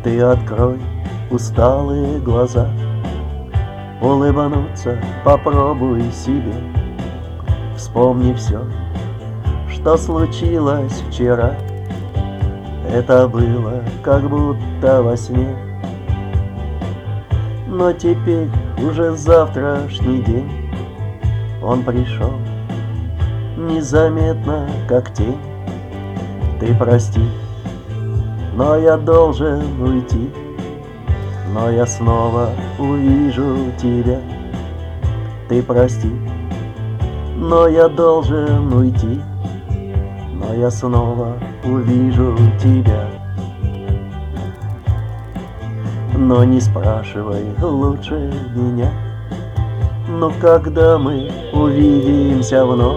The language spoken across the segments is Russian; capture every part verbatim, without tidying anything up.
Ты открой усталые глаза, улыбнуться попробуй себе. Вспомни все, что случилось вчера. Это было как будто во сне. Но теперь уже завтрашний день. Он пришел незаметно, как тень. Ты прости, но я должен уйти. Но я снова увижу тебя. Ты прости, но я должен уйти. Но я снова увижу тебя. Но не спрашивай лучше меня, но когда мы увидимся вновь,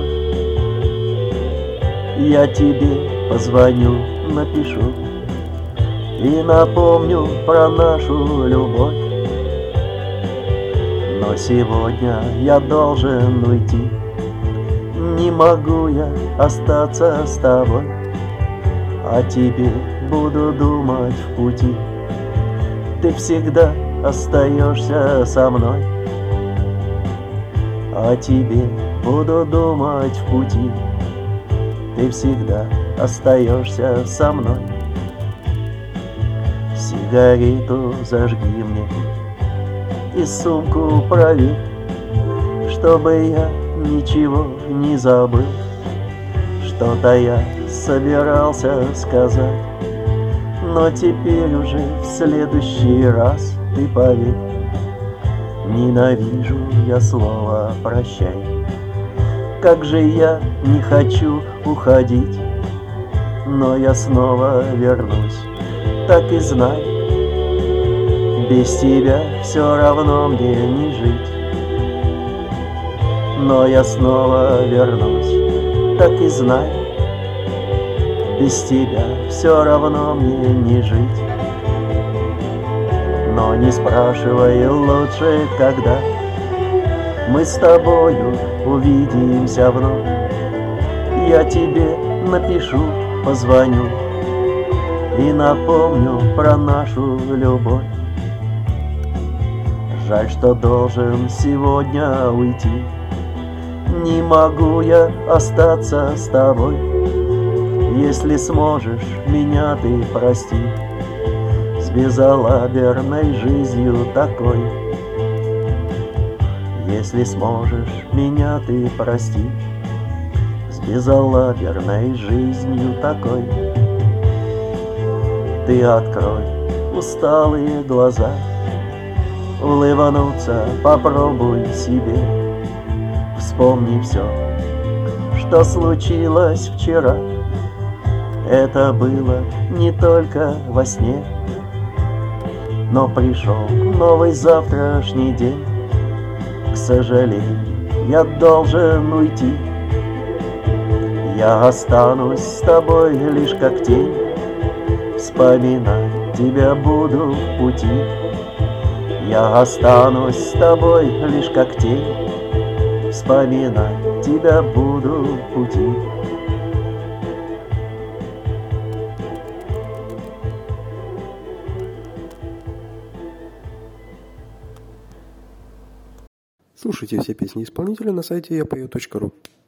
я тебе позвоню, напишу и напомню про нашу любовь. Но сегодня я должен уйти. Не могу я остаться с тобой, о тебе буду думать в пути. Ты всегда остаешься со мной, о тебе буду думать в пути. Ты всегда остаешься со мной. Сигарету зажги мне и сумку проверь, чтобы я ничего не забыл. Что-то я собирался сказать, но теперь уже в следующий раз ты поверь. Ненавижу я слово «прощай». Как же я не хочу уходить, но я снова вернусь. Так и знай, без тебя все равно мне не жить. Но я снова вернусь. Так и знай, без тебя все равно мне не жить. Но не спрашивай лучше, когда мы с тобою увидимся вновь. Я тебе напишу, позвоню и напомню про нашу любовь. Жаль, что должен сегодня уйти. Не могу я остаться с тобой. Если сможешь, меня ты прости с безалаберной жизнью такой. Если сможешь, меня ты прости с безалаберной жизнью такой. Ты открой усталые глаза, улыбнуться попробуй себе. Вспомни все, что случилось вчера. Это было не только во сне, но пришел новый завтрашний день. К сожалению, я должен уйти. Я останусь с тобой лишь как тень. Вспоминать тебя буду в пути. Я останусь с тобой лишь как тень. Вспоминать тебя буду в пути. Слушайте все песни исполнителя на сайте я пою точка ру.